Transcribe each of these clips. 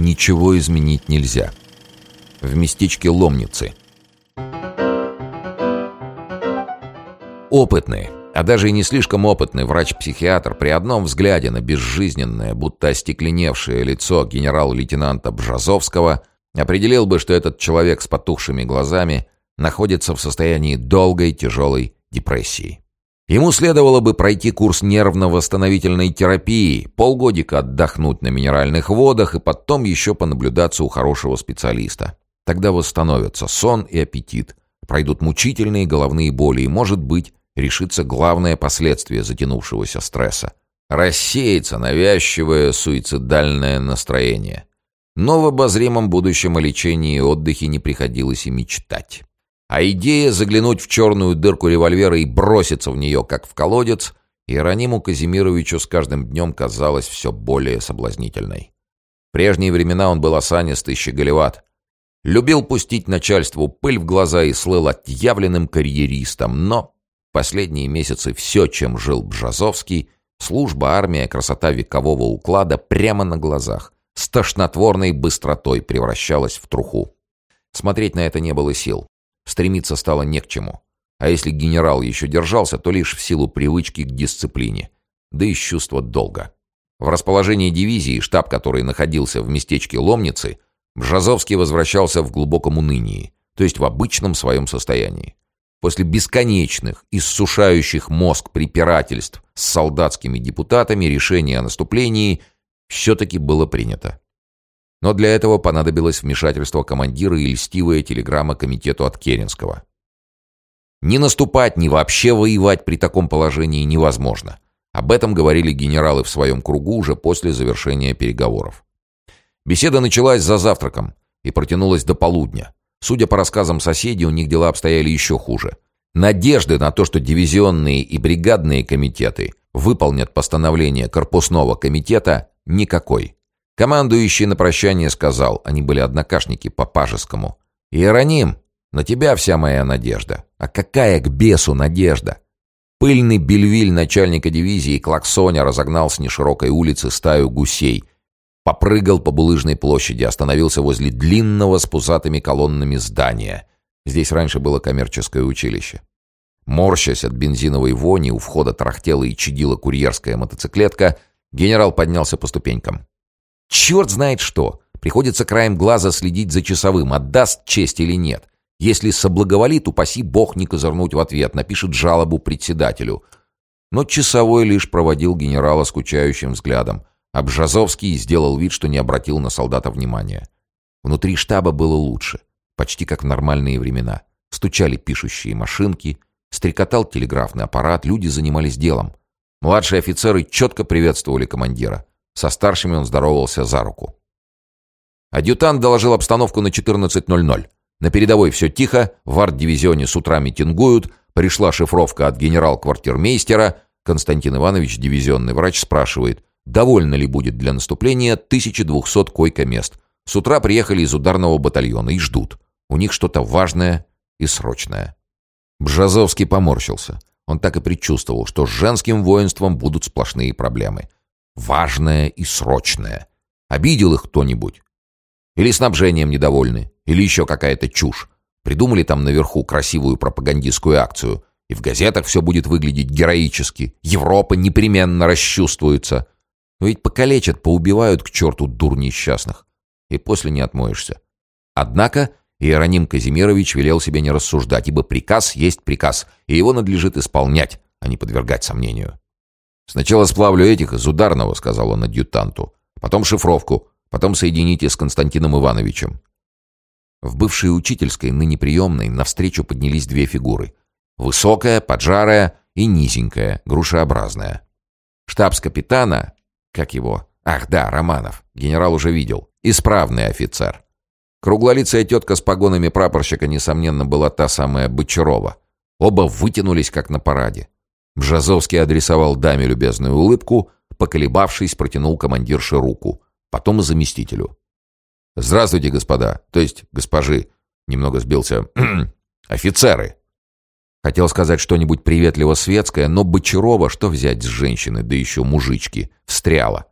ничего изменить нельзя. В местечке Ломницы. Опытный, а даже и не слишком опытный врач-психиатр при одном взгляде на безжизненное, будто остекленевшее лицо генерал-лейтенанта Бжазовского определил бы, что этот человек с потухшими глазами находится в состоянии долгой тяжелой депрессии. Ему следовало бы пройти курс нервно-восстановительной терапии, полгодика отдохнуть на минеральных водах и потом еще понаблюдаться у хорошего специалиста. Тогда восстановятся сон и аппетит, пройдут мучительные головные боли и, может быть, решится главное последствие затянувшегося стресса. Рассеется навязчивое суицидальное настроение. Но в обозримом будущем о лечении и отдыхе не приходилось и мечтать. А идея заглянуть в черную дырку револьвера и броситься в нее, как в колодец, Иерониму Казимировичу с каждым днем казалась все более соблазнительной. В прежние времена он был осанист и щеголеват. Любил пустить начальству пыль в глаза и слыл отъявленным карьеристом, но в последние месяцы все, чем жил Бжазовский, служба, армия, красота векового уклада прямо на глазах, с тошнотворной быстротой превращалась в труху. Смотреть на это не было сил. Стремиться стало не к чему. А если генерал еще держался, то лишь в силу привычки к дисциплине, да и чувства долга. В расположении дивизии, штаб которой находился в местечке Ломницы, Бжазовский возвращался в глубоком унынии, то есть в обычном своем состоянии. После бесконечных, иссушающих мозг препирательств с солдатскими депутатами решение о наступлении все-таки было принято. Но для этого понадобилось вмешательство командира и льстивая телеграмма комитету от Керенского. Ни наступать, ни вообще воевать при таком положении невозможно. Об этом говорили генералы в своем кругу уже после завершения переговоров. Беседа началась за завтраком и протянулась до полудня. Судя по рассказам соседей, у них дела обстояли еще хуже. Надежды на то, что дивизионные и бригадные комитеты выполнят постановление корпусного комитета, никакой. Командующий на прощание сказал, они были однокашники по Пажескому: «Иероним, на тебя вся моя надежда». А какая к бесу надежда? Пыльный Бельвиль начальника дивизии клаксоня разогнал с неширокой улицы стаю гусей, попрыгал по Булыжной площади, остановился возле длинного с пузатыми колоннами здания. Здесь раньше было коммерческое училище. Морщась от бензиновой вони, у входа тарахтела и чадила курьерская мотоциклетка, генерал поднялся по ступенькам. Черт знает что! Приходится краем глаза следить за часовым, отдаст честь или нет. Если соблаговолит, упаси бог не козырнуть в ответ, напишет жалобу председателю. Но часовой лишь проводил генерала скучающим взглядом, а Бжазовский сделал вид, что не обратил на солдата внимания. Внутри штаба было лучше, почти как в нормальные времена. Стучали пишущие машинки, стрекотал телеграфный аппарат, люди занимались делом. Младшие офицеры четко приветствовали командира. Со старшими он здоровался за руку. Адъютант доложил обстановку на 14:00. На передовой все тихо, в арт-дивизионе с утра митингуют, пришла шифровка от генерал-квартирмейстера. Константин Иванович, дивизионный врач, спрашивает, довольно ли будет для наступления 1200 койко-мест. С утра приехали из ударного батальона и ждут. У них что-то важное и срочное. Бжазовский поморщился. Он так и предчувствовал, что с женским воинством будут сплошные проблемы. Важное и срочное. Обидел их кто-нибудь? Или снабжением недовольны? Или еще какая-то чушь? Придумали там наверху красивую пропагандистскую акцию, и в газетах все будет выглядеть героически. Европа непременно расчувствуется. Но ведь покалечат, поубивают к черту дур несчастных. И после не отмоешься. Однако Иероним Казимирович велел себе не рассуждать, ибо приказ есть приказ, и его надлежит исполнять, а не подвергать сомнению. «Сначала сплавлю этих из ударного», — сказал он адъютанту. «Потом шифровку, потом соедините с Константином Ивановичем». В бывшей учительской, ныне приемной, навстречу поднялись две фигуры. Высокая, поджарая и низенькая, грушеобразная. Штабс-капитана, как его? Ах да, Романов, генерал уже видел. Исправный офицер. Круглолицая тетка с погонами прапорщика, несомненно, была та самая Бочарова. Оба вытянулись, как на параде. Бжазовский адресовал даме любезную улыбку, поколебавшись, протянул командирше руку, потом и заместителю. «Здравствуйте, господа, то есть госпожи», немного сбился, «офицеры». Хотел сказать что-нибудь приветливо светское, но Бочарова, что взять с женщины, да еще мужички, встряла.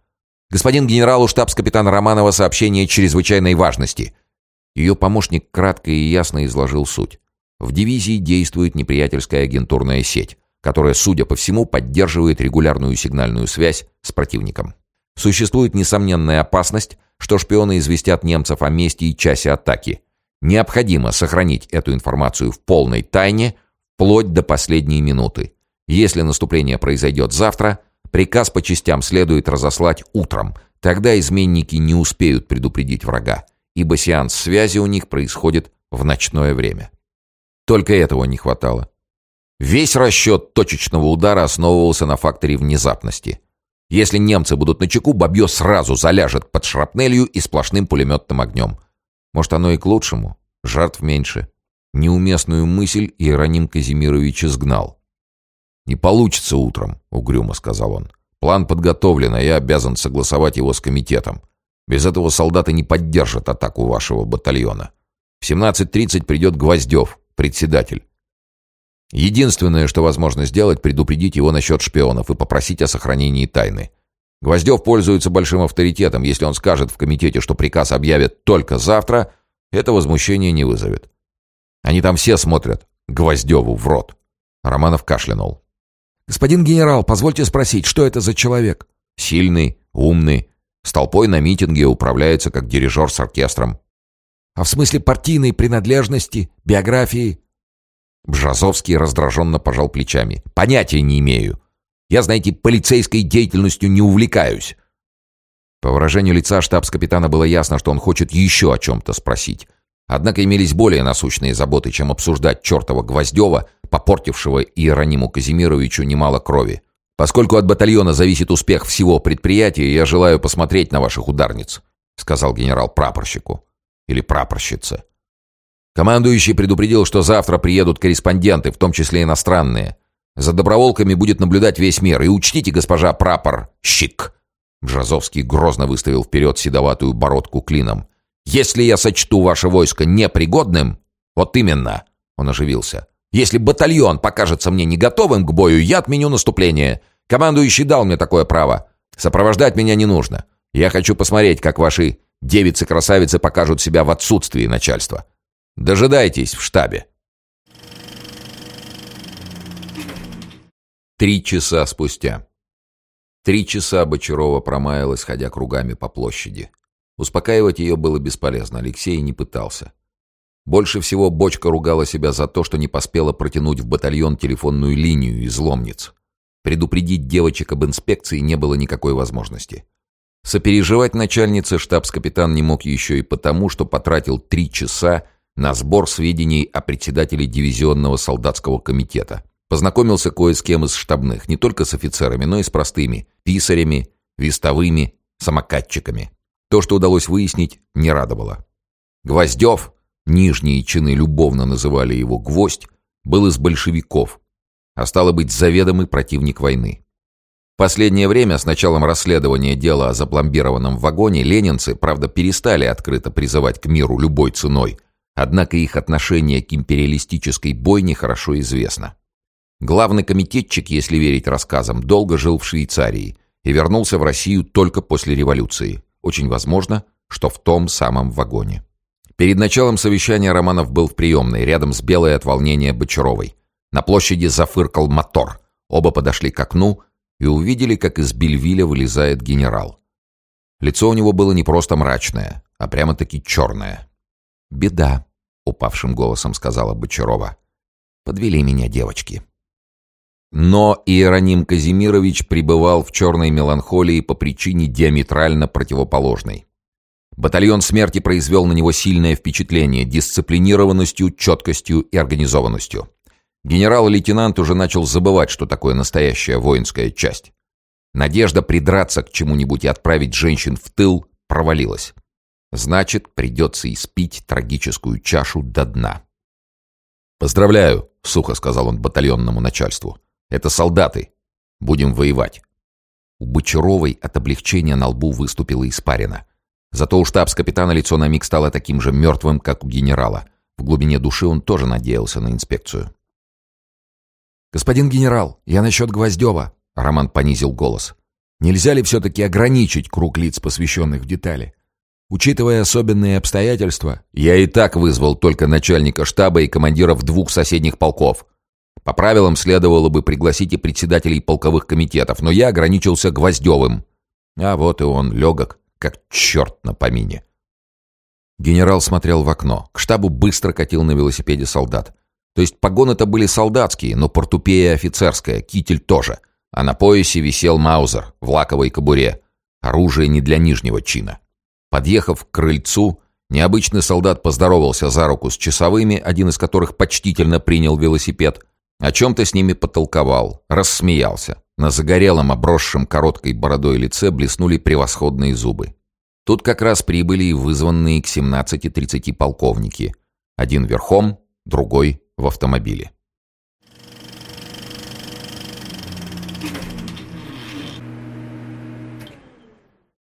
«Господин генералу штабс-капитана Романова сообщение чрезвычайной важности». Ее помощник кратко и ясно изложил суть. В дивизии действует неприятельская агентурная сеть, которая, судя по всему, поддерживает регулярную сигнальную связь с противником. Существует несомненная опасность, что шпионы известят немцев о месте и часе атаки. Необходимо сохранить эту информацию в полной тайне вплоть до последней минуты. Если наступление произойдет завтра, приказ по частям следует разослать утром. Тогда изменники не успеют предупредить врага, ибо сеанс связи у них происходит в ночное время. Только этого не хватало. Весь расчет точечного удара основывался на факторе внезапности. Если немцы будут начеку, бабье сразу заляжет под шрапнелью и сплошным пулеметным огнем. Может, оно и к лучшему. Жертв меньше. Неуместную мысль Иероним Казимирович изгнал. «Не получится утром», — угрюмо сказал он. «План подготовлен, а я обязан согласовать его с комитетом. Без этого солдаты не поддержат атаку вашего батальона. В 17:30 придет Гвоздев, председатель. Единственное, что возможно сделать, предупредить его насчет шпионов и попросить о сохранении тайны. Гвоздев пользуется большим авторитетом. Если он скажет в комитете, что приказ объявят только завтра, это возмущение не вызовет. Они там все смотрят Гвоздеву в рот». Романов кашлянул. «Господин генерал, позвольте спросить, что это за человек?» «Сильный, умный, с толпой на митинге управляется как дирижер с оркестром». «А в смысле партийной принадлежности, биографии?» Бжазовский раздраженно пожал плечами. «Понятия не имею. Я, знаете, полицейской деятельностью не увлекаюсь». По выражению лица штабс-капитана было ясно, что он хочет еще о чем-то спросить. Однако имелись более насущные заботы, чем обсуждать чертова Гвоздева, попортившего Иерониму Казимировичу немало крови. «Поскольку от батальона зависит успех всего предприятия, я желаю посмотреть на ваших ударниц», сказал генерал прапорщику. Или прапорщице. Командующий предупредил, что завтра приедут корреспонденты, в том числе иностранные. За доброволками будет наблюдать весь мир. И учтите, госпожа прапорщик. Бжазовский грозно выставил вперед седоватую бородку клином. «Если я сочту ваше войско непригодным...» «Вот именно!» — он оживился. «Если батальон покажется мне не готовым к бою, я отменю наступление. Командующий дал мне такое право. Сопровождать меня не нужно. Я хочу посмотреть, как ваши девицы-красавицы покажут себя в отсутствии начальства. Дожидайтесь в штабе». 3 часа спустя. 3 часа Бочарова промаялась, ходя кругами по площади. Успокаивать ее было бесполезно, Алексей не пытался. Больше всего Бочка ругала себя за то, что не поспела протянуть в батальон телефонную линию из Ломниц. Предупредить девочек об инспекции не было никакой возможности. Сопереживать начальнице штабс-капитан не мог еще и потому, что потратил 3 часа на сбор сведений о председателе дивизионного солдатского комитета. Познакомился кое с кем из штабных, не только с офицерами, но и с простыми писарями, вестовыми, самокатчиками. То, что удалось выяснить, не радовало. Гвоздев, нижние чины любовно называли его «Гвоздь», был из большевиков, а стало быть, заведомый противник войны. В последнее время, с началом расследования дела о запломбированном вагоне, ленинцы, правда, перестали открыто призывать к миру любой ценой, однако их отношение к империалистической бойне хорошо известно. Главный комитетчик, если верить рассказам, долго жил в Швейцарии и вернулся в Россию только после революции. Очень возможно, что в том самом вагоне. Перед началом совещания Романов был в приемной, рядом с белой от волнения Бочаровой. На площади зафыркал мотор. Оба подошли к окну и увидели, как из Бельвиля вылезает генерал. Лицо у него было не просто мрачное, а прямо-таки черное. «Беда», — упавшим голосом сказала Бочарова. «Подвели меня девочки». Но Иероним Казимирович пребывал в черной меланхолии по причине диаметрально противоположной. Батальон смерти произвел на него сильное впечатление дисциплинированностью, четкостью и организованностью. Генерал-лейтенант уже начал забывать, что такое настоящая воинская часть. Надежда придраться к чему-нибудь и отправить женщин в тыл провалилась. Значит, придется испить трагическую чашу до дна. «Поздравляю», — сухо сказал он батальонному начальству. «Это солдаты. Будем воевать». У Бочаровой от облегчения на лбу выступила испарина. Зато у штабс-капитана лицо на миг стало таким же мертвым, как у генерала. В глубине души он тоже надеялся на инспекцию. «Господин генерал, я насчет Гвоздева», — Роман понизил голос. Нельзя ли все-таки ограничить круг лиц, посвященных в детали? Учитывая особенные обстоятельства, я и так вызвал только начальника штаба и командиров 2 соседних полков. По правилам следовало бы пригласить и председателей полковых комитетов, но я ограничился Гвоздевым. А вот и он, легок, как черт на помине. Генерал смотрел в окно. К штабу быстро катил на велосипеде солдат. То есть погоны-то были солдатские, но портупея офицерская, китель тоже. А на поясе висел маузер в лаковой кобуре. Оружие не для нижнего чина. Подъехав к крыльцу, необычный солдат поздоровался за руку с часовыми, один из которых почтительно принял велосипед. О чем-то с ними потолковал, рассмеялся. На загорелом, обросшем короткой бородой лице блеснули превосходные зубы. Тут как раз прибыли и вызванные к 17:30 полковники. Один верхом, другой в автомобиле.